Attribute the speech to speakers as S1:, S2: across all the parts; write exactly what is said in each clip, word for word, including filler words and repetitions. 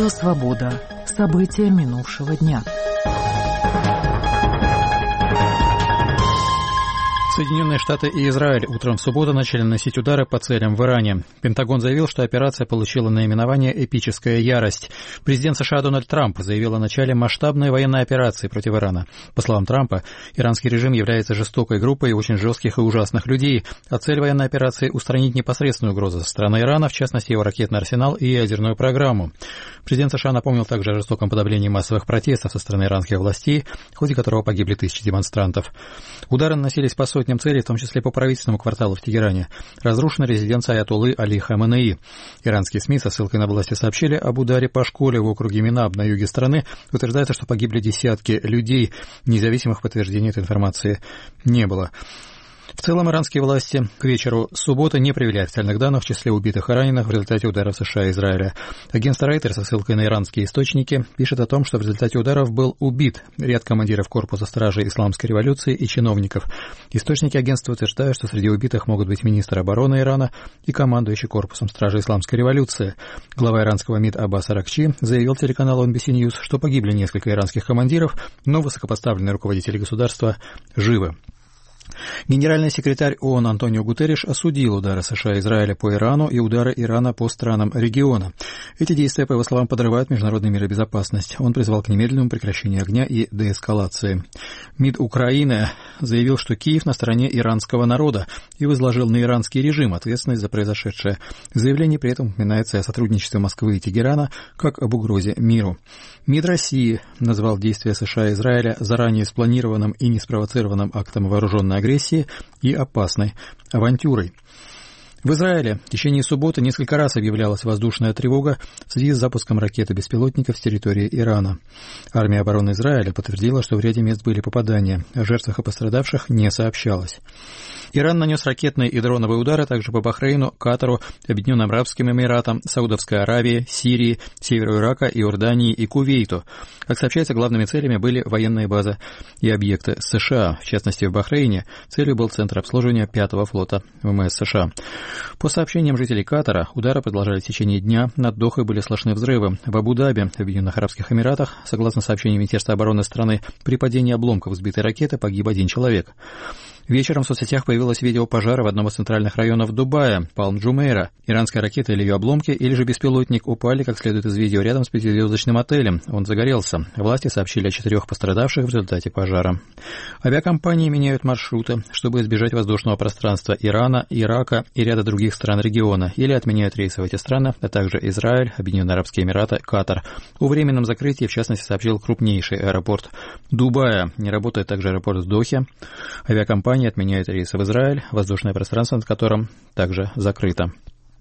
S1: Радио «Свобода». События минувшего дня.
S2: Соединенные Штаты и Израиль утром в субботу начали наносить удары по целям в Иране. Пентагон заявил, что операция получила наименование «Эпическая ярость». Президент США Дональд Трамп заявил о начале масштабной военной операции против Ирана. По словам Трампа, иранский режим является жестокой группой очень жестких и ужасных людей, а цель военной операции – устранить непосредственную угрозу со стороны Ирана, в частности его ракетный арсенал и ядерную программу. Президент США напомнил также о жестоком подавлении массовых протестов со стороны иранских властей, в ходе которого погибли тысячи демонстрантов. Удары наносились по сотням целей, в том числе по правительственному кварталу в Тегеране. Разрушена резиденция аятоллы Али Хаменеи. Иранские СМИ со ссылкой на власти сообщили об ударе по школе в округе Минаб на юге страны. Утверждается, что погибли десятки людей. Независимых подтверждений этой информации не было. В целом, иранские власти к вечеру субботы не привели официальных данных в числе убитых и раненых в результате ударов США и Израиля. Агентство Reuters со ссылкой на иранские источники пишет о том, что в результате ударов был убит ряд командиров корпуса стражей исламской революции и чиновников. Источники агентства утверждают, что среди убитых могут быть министр обороны Ирана и командующий корпусом стражей исламской революции. Глава иранского МИД Аббас Аракчи заявил телеканалу эн би си News, что погибли несколько иранских командиров, но высокопоставленные руководители государства живы. Генеральный секретарь ООН Антонио Гутерриш осудил удары США и Израиля по Ирану и удары Ирана по странам региона. Эти действия, по его словам, подрывают международный мир и безопасность. Он призвал к немедленному прекращению огня и деэскалации. МИД Украины заявил, что Киев на стороне иранского народа и возложил на иранский режим ответственность за произошедшее. В заявлении при этом упоминается о сотрудничестве Москвы и Тегерана как об угрозе миру. МИД России назвал действия США и Израиля заранее спланированным и неспровоцированным актом вооруженной агрессии и опасной авантюрой. В Израиле в течение субботы несколько раз объявлялась воздушная тревога в связи с запуском ракет-беспилотников с территории Ирана. Армия обороны Израиля подтвердила, что в ряде мест были попадания. О жертвах и пострадавших не сообщалось. Иран нанес ракетные и дроновые удары также по Бахрейну, Катару, Объединенным Арабским Эмиратам, Саудовской Аравии, Сирии, Северу Ирака, Иордании и Кувейту. Как сообщается, главными целями были военные базы и объекты США. В частности, в Бахрейне целью был центр обслуживания пятого флота ВМС США. По сообщениям жителей Катара, удары продолжались в течение дня. Над Дохой были слышны взрывы. В Абу-Даби, в Объединенных Арабских Эмиратах, согласно сообщению Министерства обороны страны, при падении обломков сбитой ракеты погиб один человек. Вечером в соцсетях появилось видео пожара в одном из центральных районов Дубая, Палм-Джумейра. Иранская ракета или ее обломки, или же беспилотник упали, как следует из видео, рядом с пятизвездочным отелем. Он загорелся. Власти сообщили о четырех пострадавших в результате пожара. Авиакомпании меняют маршруты, чтобы избежать воздушного пространства Ирана, Ирака и ряда других стран региона, или отменяют рейсы в эти страны, а также Израиль, Объединенные Арабские Эмираты, Катар. О временном закрытии, в частности, сообщил крупнейший аэропорт Дубая. Не работает также аэропорт в Дохе. Авиакомпании отменяют рейсы в Израиль, воздушное пространство над которым также закрыто.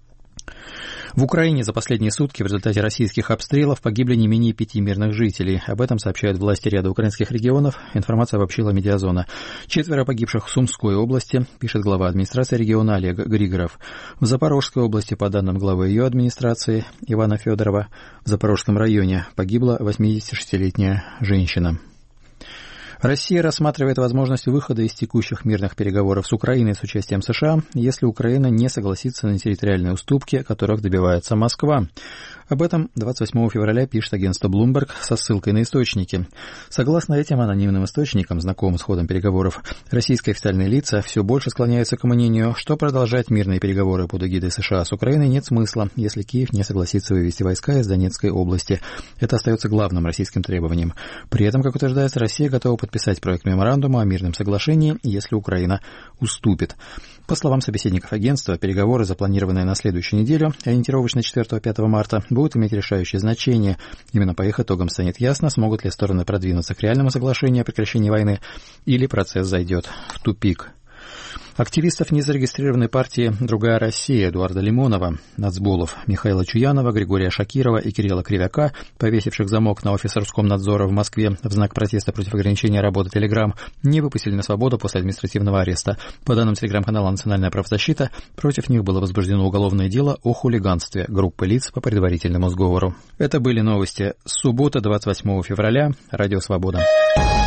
S2: В Украине за последние сутки в результате российских обстрелов погибли не менее пяти мирных жителей. Об этом сообщают власти ряда украинских регионов. Информацию обобщила Медиазона. Четверо погибших в Сумской области, пишет глава администрации региона Олег Григоров. В Запорожской области, по данным главы ее администрации Ивана Федорова, в Запорожском районе погибла восьмидесятишестилетняя женщина. Россия рассматривает возможность выхода из текущих мирных переговоров с Украиной с участием США, если Украина не согласится на территориальные уступки, которых добивается Москва. Об этом двадцать восьмого февраля пишет агентство Bloomberg со ссылкой на источники. Согласно этим анонимным источникам, знакомым с ходом переговоров, российские официальные лица все больше склоняются к мнению, что продолжать мирные переговоры под эгидой США с Украиной нет смысла, если Киев не согласится вывести войска из Донецкой области. Это остается главным российским требованием. При этом, как утверждается, Россия готова подписать проект меморандума о мирном соглашении, если Украина уступит. По словам собеседников агентства, переговоры, запланированные на следующую неделю, ориентировочно четвёртого-пятого марта, будут иметь решающее значение. Именно по их итогам станет ясно, смогут ли стороны продвинуться к реальному соглашению о прекращении войны, или процесс зайдет в тупик. Активистов незарегистрированной партии «Другая Россия» Эдуарда Лимонова, нацболов Михаила Чуянова, Григория Шакирова и Кирилла Кривяка, повесивших замок на офис Роскомнадзора в Москве в знак протеста против ограничения работы Telegram, не выпустили на свободу после административного ареста. По данным телеграм-канала «Национальная правозащита», против них было возбуждено уголовное дело о хулиганстве группы лиц по предварительному сговору. Это были новости с субботы, двадцать восьмого февраля. Радио «Свобода».